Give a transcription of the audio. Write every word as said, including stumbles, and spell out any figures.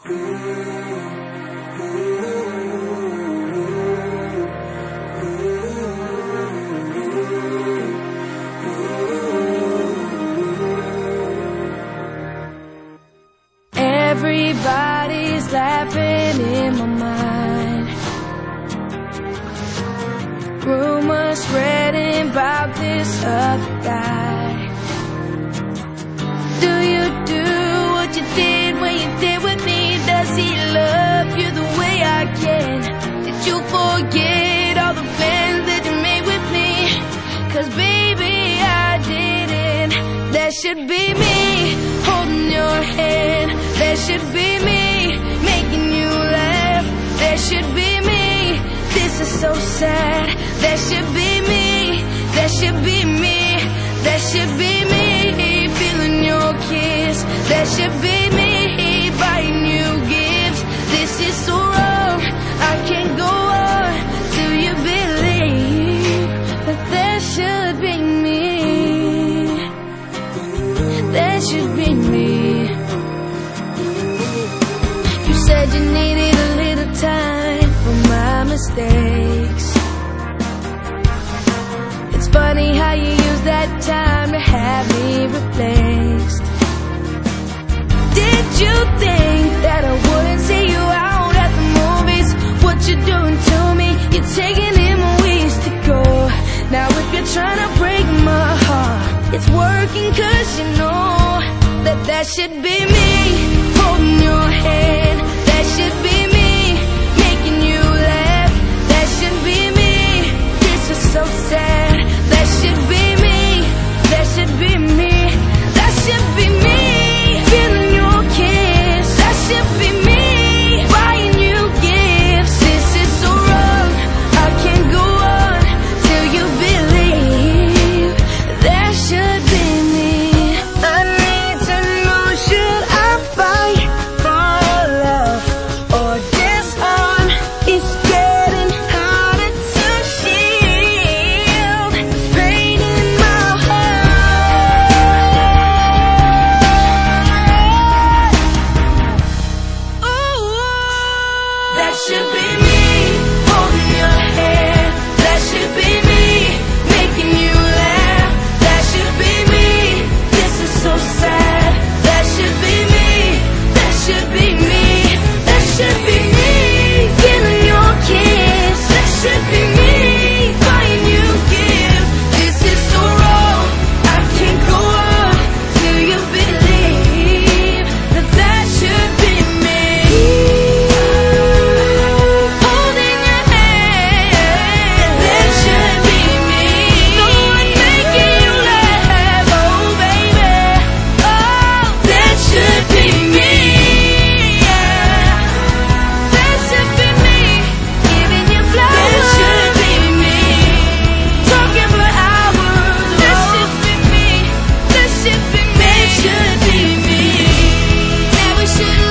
Everybody's laughing in my mind. Rumors spreading about this other guy. Do you do what you did when you did with me? Does he love you the way I can? Did you forget all the plans that you made with me? 'Cause baby, I didn't. That should be me holding your hand. That should be me making you laugh. That should be me. This is so sad. That should be me. That should be me. That should be me feeling your kiss. That should be me buying you gifts. This is so wrong. I can't go on. Do you believe that that should be me? That should be me. You said you needed a little time for my mistakes. It's funny how you use that time to have me replaced. Did you think that I wouldn't see you out at the movies? What you're doing to me, you're taking in my ways to go. Now if you're trying to break my heart, it's working 'cause you know that that should be me holding your hand. That should be me making you laugh. That should be me. This is so sad. That should be me. That should be me. That should be me feeling your kiss. That should be me buying you gifts. This is so wrong. I can't go on till you believe. That should be me. I need to know, should I fight for love or disarm? It's getting harder to shield pain in my heart. Ooh, that should be me holding your hand. That should be me making you laugh. That should be me. This is so sad. That should be me. That should be me. That should be me feeling your kiss. That should be me buying you gifts. This is so wrong. I can't go on till you believe that that should be me holding your hand. That should be me. The one making you laugh. Oh baby, oh that should be me. Yeah, that should be me giving you flowers. That should be me talking for hours. That should be me. That should be me. That should be me. Now we should